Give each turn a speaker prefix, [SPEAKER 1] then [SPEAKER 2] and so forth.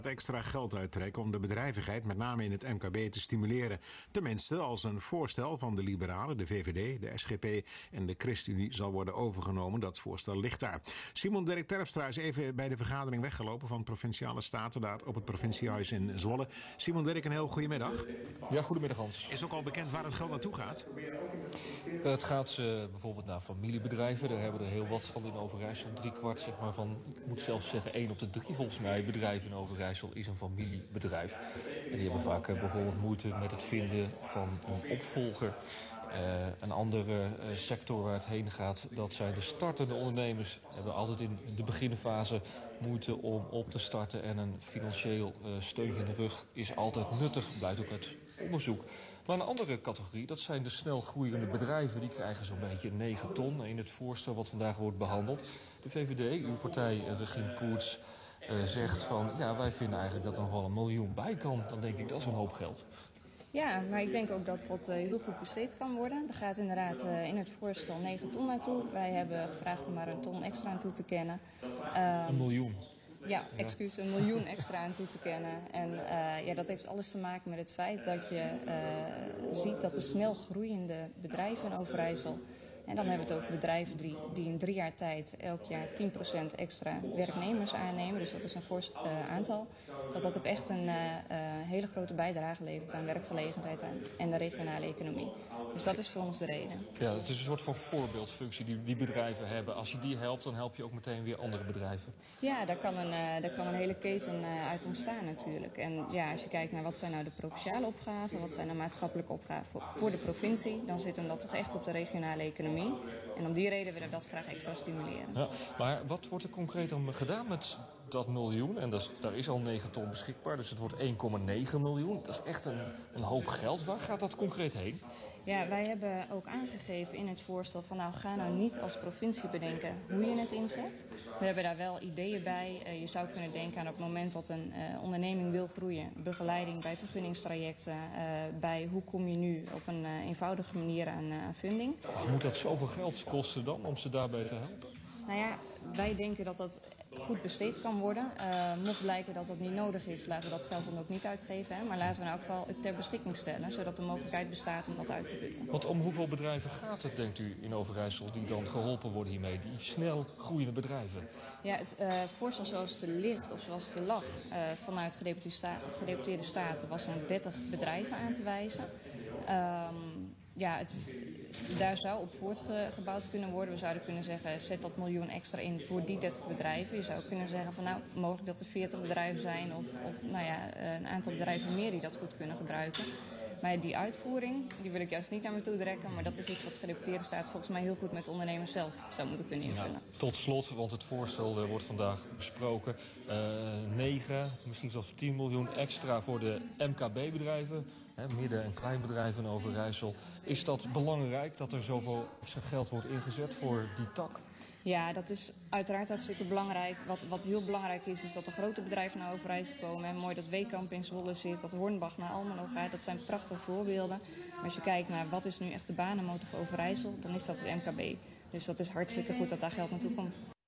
[SPEAKER 1] extra geld uittrekken om de bedrijvigheid met name in het MKB te stimuleren. Tenminste, als een voorstel van de Liberalen, de VVD, de SGP en de ChristenUnie zal worden overgenomen. Dat voorstel ligt daar. Simon Dirk Terpstra is even bij de vergadering weggelopen van Provinciale Staten daar op het provinciehuis in Zwolle. Simon Dirk, een heel goedemiddag.
[SPEAKER 2] Ja, goedemiddag Hans.
[SPEAKER 1] Is ook al bekend waar het geld naartoe gaat?
[SPEAKER 2] Het gaat bijvoorbeeld naar familiebedrijven. Daar hebben we er heel wat van in Overijssel. 3/4 zeg maar van, ik moet zelfs zeggen 1 op de 3 volgens mij bedrijven in Overijssel is een familiebedrijf. En die hebben vaak bijvoorbeeld moeite met het vinden van een opvolger. Een andere sector waar het heen gaat, dat zijn de startende ondernemers. Die hebben altijd in de beginfase moeite om op te starten. En een financieel steuntje in de rug is altijd nuttig, blijkt ook uit onderzoek. Maar een andere categorie, dat zijn de snel groeiende bedrijven. Die krijgen zo'n beetje 9 ton in het voorstel wat vandaag wordt behandeld. De VVD, uw partij, Regine Koerts, zegt van ja, wij vinden eigenlijk dat er nog wel 1 miljoen bij kan. Dan denk ik, dat is een hoop geld.
[SPEAKER 3] Ja, maar ik denk ook dat dat heel goed besteed kan worden. Er gaat inderdaad in het voorstel 9 ton naartoe. Wij hebben gevraagd om maar 1 ton extra aan toe te kennen.
[SPEAKER 2] 1 miljoen.
[SPEAKER 3] Ja, excuus, 1 miljoen extra aan toe te kennen. En ja, dat heeft alles te maken met het feit dat je ziet dat de snel groeiende bedrijven in Overijssel, en dan hebben we het over bedrijven die in 3 jaar tijd elk jaar 10% extra werknemers aannemen. Dus dat is een fors aantal. Dat ook echt een hele grote bijdrage levert aan werkgelegenheid en de regionale economie. Dus dat is voor ons de reden.
[SPEAKER 2] Ja, het is een soort van voorbeeldfunctie die bedrijven hebben. Als je die helpt, dan help je ook meteen weer andere bedrijven.
[SPEAKER 3] Ja, daar kan een hele keten uit ontstaan natuurlijk. En ja, als je kijkt naar wat zijn nou de provinciale opgaven, wat zijn de maatschappelijke opgaven voor de provincie, dan zit hem dat toch echt op de regionale economie. En om die reden willen we dat graag extra stimuleren.
[SPEAKER 2] Ja, maar wat wordt er concreet dan gedaan met dat miljoen? En daar is al 9 ton beschikbaar, dus het wordt 1,9 miljoen. Dat is echt een hoop geld. Waar gaat dat concreet heen?
[SPEAKER 3] Ja, wij hebben ook aangegeven in het voorstel van nou, ga nou niet als provincie bedenken hoe je het inzet. We hebben daar wel ideeën bij. Je zou kunnen denken aan op het moment dat een onderneming wil groeien. Begeleiding bij vergunningstrajecten. Bij hoe kom je nu op een eenvoudige manier aan funding.
[SPEAKER 2] Moet dat zoveel geld kosten dan om ze daarbij te helpen?
[SPEAKER 3] Nou ja, wij denken dat dat goed besteed kan worden. Mocht blijken dat dat niet nodig is, laten we dat geld dan ook niet uitgeven. Hè? Maar laten we in elk geval het ter beschikking stellen, zodat de mogelijkheid bestaat om dat uit te putten.
[SPEAKER 2] Want om hoeveel bedrijven gaat het, denkt u, in Overijssel die dan geholpen worden hiermee? Die snel groeiende bedrijven? Ja,
[SPEAKER 3] het voorstel zoals het er ligt, of zoals het er lag, vanuit gedeputeerde staten was zo'n 30 bedrijven aan te wijzen. Daar zou op voortgebouwd kunnen worden. We zouden kunnen zeggen, zet dat miljoen extra in voor die 30 bedrijven. Je zou kunnen zeggen van nou, mogelijk dat er 40 bedrijven zijn of een aantal bedrijven meer die dat goed kunnen gebruiken. Maar die uitvoering, die wil ik juist niet naar me toe trekken. Maar dat is iets wat gedeputeerde staat volgens mij heel goed met de ondernemers zelf zou moeten kunnen invullen.
[SPEAKER 2] Ja, tot slot, want het voorstel wordt vandaag besproken. 9, misschien zelfs 10 miljoen extra voor de MKB-bedrijven. Midden- en kleinbedrijven in Overijssel. Is dat belangrijk dat er zoveel extra geld wordt ingezet voor die tak?
[SPEAKER 3] Ja, dat is uiteraard hartstikke belangrijk. Wat heel belangrijk is dat de grote bedrijven naar Overijssel komen. En mooi dat Weekamp in Zwolle zit, dat Hornbach naar Almelo gaat. Dat zijn prachtige voorbeelden. Maar als je kijkt naar wat is nu echt de banenmotor voor Overijssel, dan is dat het MKB. Dus dat is hartstikke goed dat daar geld naartoe komt.